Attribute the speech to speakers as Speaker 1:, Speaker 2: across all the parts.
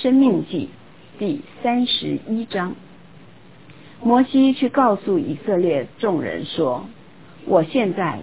Speaker 1: 申命记第31章。摩西去告诉以色列众人说，我现在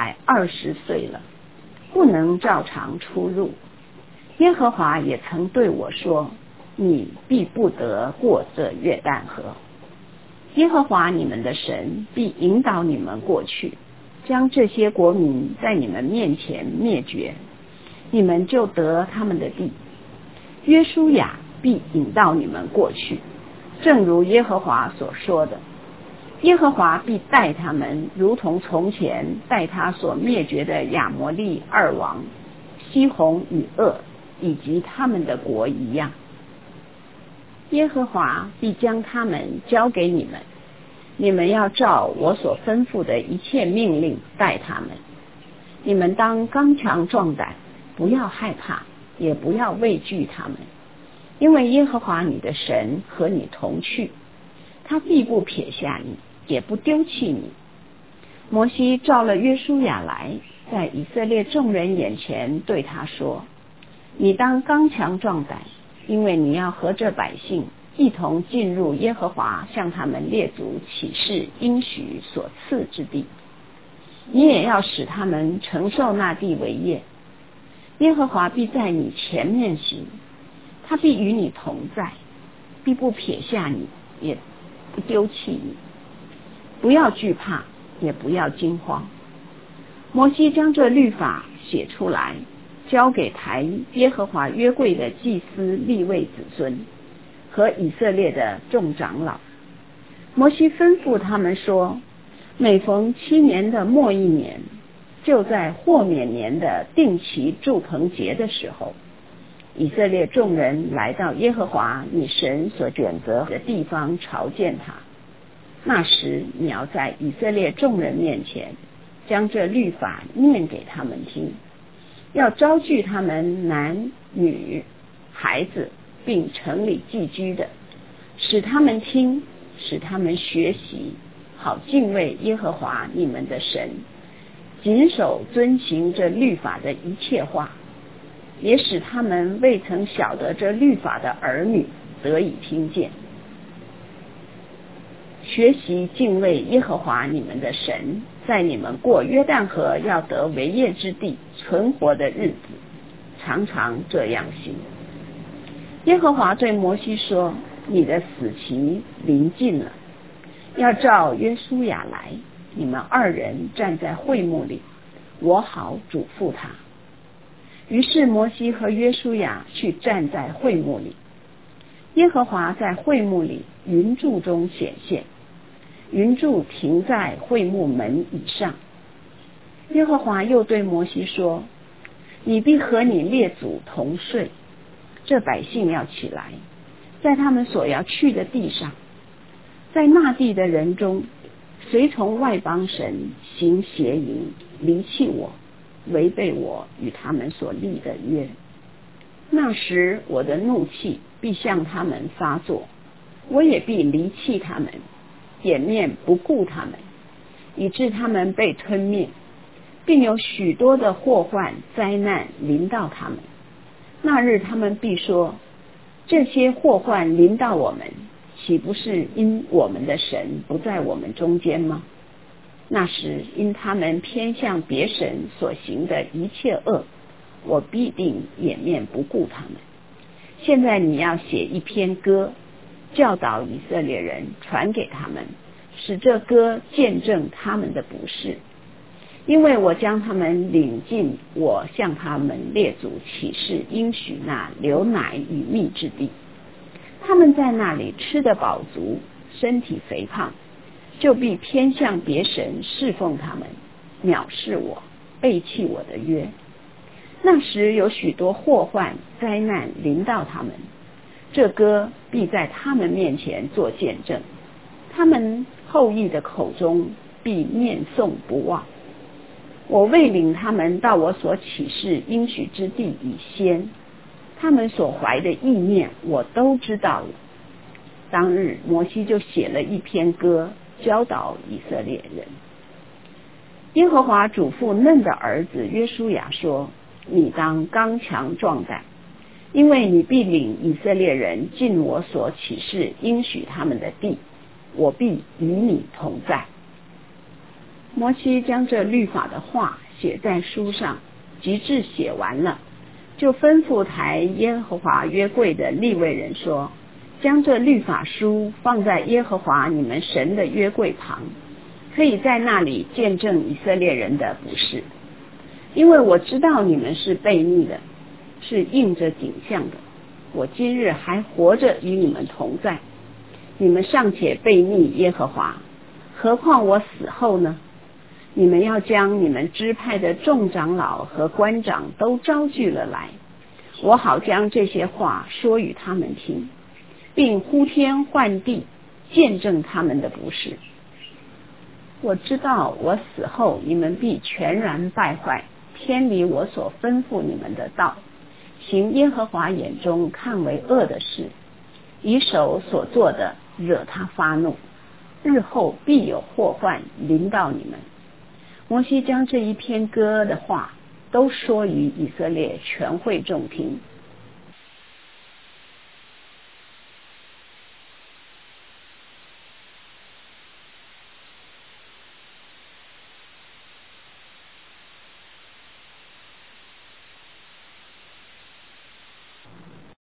Speaker 1: 120岁了，不能照常出入。耶和华也曾对我说，你必不得过这约旦河。耶和华你们的神必引导你们过去，将这些国民在你们面前灭绝，你们就得他们的地。约书亚必引导你们过去，正如耶和华所说的。耶和华必带他们，如同从前带他所灭绝的亚摩利二王西宏与噩以及他们的国一样。耶和华必将他们交给你们，你们要照我所吩咐的一切命令待他们。你们当刚强壮胆，不要害怕，也不要畏惧他们，因为耶和华你的神和你同去，他必不撇下你，也不丢弃你。摩西召了约书亚来，在以色列众人眼前对他说，你当刚强壮胆，因为你要和这百姓一同进入耶和华向他们列祖起誓应许所赐之地，你也要使他们承受那地为业。耶和华必在你前面行，他必与你同在，必不撇下你，也不丢弃你。不要惧怕，也不要惊慌。摩西将这律法写出来，交给抬耶和华约柜的祭司利未子孙和以色列的众长老。摩西吩咐他们说，每逢7年的末一年，就在豁免年的定期住棚节的时候，以色列众人来到耶和华你神所选择的地方朝见他。那时你要在以色列众人面前将这律法念给他们听，要招聚他们男女孩子并城里寄居的，使他们听，使他们学习，好敬畏耶和华你们的神，谨守遵行这律法的一切话，也使他们未曾晓得这律法的儿女得以听见，学习敬畏耶和华你们的神，在你们过约旦河要得为业之地存活的日子，常常这样行。耶和华对摩西说，你的死期临近了，要召约书亚来，你们2人站在会幕里，我好嘱咐他。于是摩西和约书亚去站在会幕里，耶和华在会幕里云柱中显现，云柱停在会幕门以上。耶和华又对摩西说，你必和你列祖同睡，这百姓要起来，在他们所要去的地上，在那地的人中，随从外邦神行邪淫，离弃我，违背我与他们所立的约。那时我的怒气必向他们发作，我也必离弃他们，掩面不顾他们，以致他们被吞灭，并有许多的祸患灾难临到他们。那日他们必说，这些祸患临到我们，岂不是因我们的神不在我们中间吗？那时因他们偏向别神所行的一切恶，我必定掩面不顾他们。现在你要写一篇歌，教导以色列人，传给他们，使这歌见证他们的不是。因为我将他们领进我向他们列祖起誓应许那流奶与蜜之地，他们在那里吃得饱足，身体肥胖，就必偏向别神侍奉他们，藐视我，背弃我的约。那时有许多祸患灾难临到他们，这歌必在他们面前做见证，他们后裔的口中必念诵不忘。我未领他们到我所起誓应许之地以先，他们所怀的意念我都知道了。当日摩西就写了一篇歌，教导以色列人。耶和华嘱咐嫩的儿子约书亚说，你当刚强壮胆， 因为你必领以色列人进我所启示应许他们的地，我必与你同在。摩西将这律法的话写在书上，及至写完了，就吩咐抬耶和华约柜的利未人说，将这律法书放在耶和华你们神的约柜旁，可以在那里见证以色列人的不是。因为我知道你们是悖逆的，是应着景象的，我今日还活着与你们同在，你们尚且悖逆耶和华，何况我死后呢？你们要将你们支派的众长老和官长都招聚了来，我好将这些话说与他们听，并呼天唤地见证他们的不是。我知道我死后你们必全然败坏，偏离我所吩咐你们的道，行耶和华眼中看为恶的事，以手所做的惹他发怒，日后必有祸患临到你们。摩西将这一篇歌的话都说与以色列全会众听，